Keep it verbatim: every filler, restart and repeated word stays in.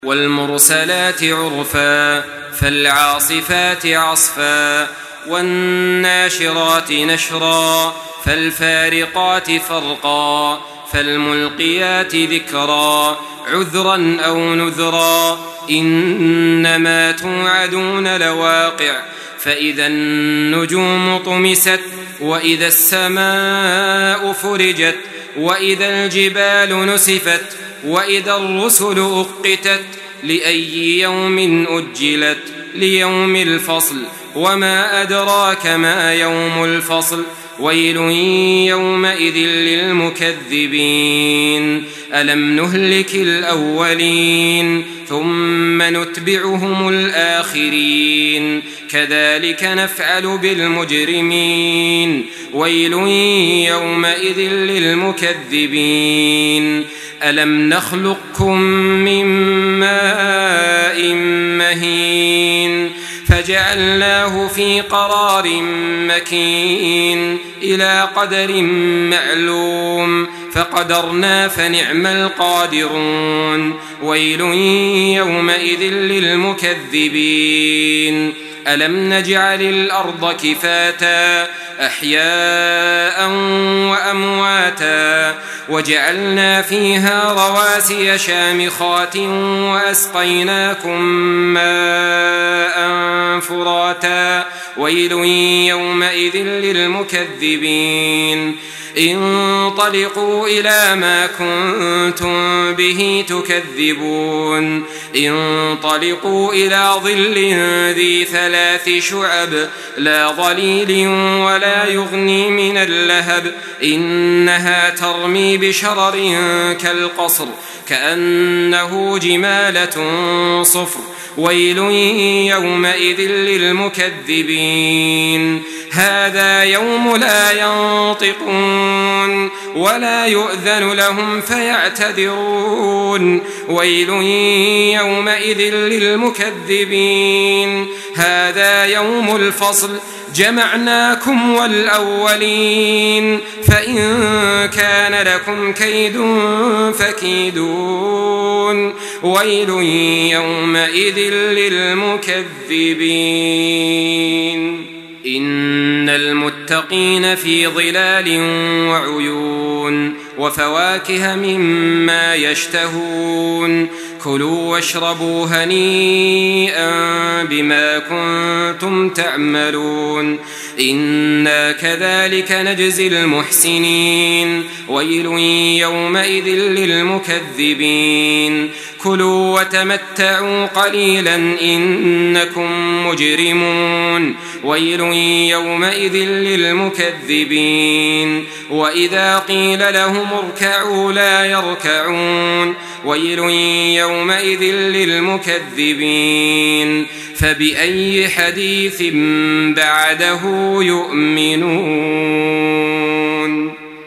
والمرسلات عرفا فالعاصفات عصفا والناشرات نشرا فالفارقات فرقا فالملقيات ذكرا عذرا أو نذرا إنما توعدون لواقع فإذا النجوم طمست وإذا السماء فرجت وإذا الجبال نسفت وإذا الرسل أقتت لأي يوم أجلت ليوم الفصل وما أدراك ما يوم الفصل ويل يومئذ للمكذبين ألم نهلك الأولين ثم نتبعهم الآخرين كذلك نفعل بالمجرمين ويل يومئذ للمكذبين ألم نخلقكم من ماء مهين فجعلناه في قرار مكين إلى قدر معلوم فقدرنا فنعم القادرون ويل يومئذ للمكذبين ألم نجعل الأرض كفاتا أحياء وأمواتا وجعلنا فيها رواسي شامخات وأسقيناكم ماء فراتا ويل يومئذ للمكذبين انطلقوا إلى ما كنتم به تكذبون انطلقوا إلى ظل ذي ثلاث شعب لا ظليل ولا يغني من اللهب إنها ترمي بشرر كالقصر كأنه جمالة صفر ويل يومئذ للمكذبين هذا يوم لا ينطقون ولا يؤذن لهم فيعتذرون ويل يومئذ للمكذبين هذا يوم الفصل جمعناكم والأولين فإن كان لكم كيد فكيدون ويل يومئذ للمكذبين إن المتقين في ظلال وعيون وفواكه مما يشتهون كلوا واشربوا هنيئا بما كنتم تعملون إنا كذلك نجزي المحسنين ويل يومئذ للمكذبين كلوا وتمتعوا قليلا إنكم مجرمون ويل يومئذ للمكذبين وإذا قيل لهم اركعوا لا يركعون ويل يومئذ للمكذبين فبأي حديث بعده يؤمنون.